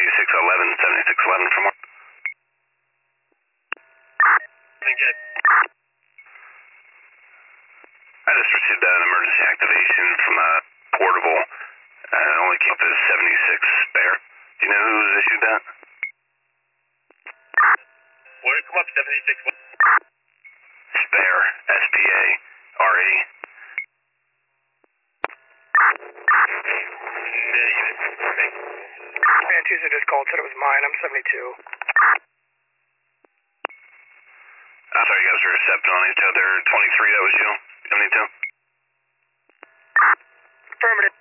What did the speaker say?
7611, 7611 from what? Good. I just received an emergency activation from a portable, and it only came up as 76 spare. Do you know who's issued that? Where did it come up, 76? Spare, S-P-A-R-E. Man, Tuesday just called, said it was mine. I'm 72. I'm sorry, you guys were stepping on each other. 23, that was you? 72? Affirmative.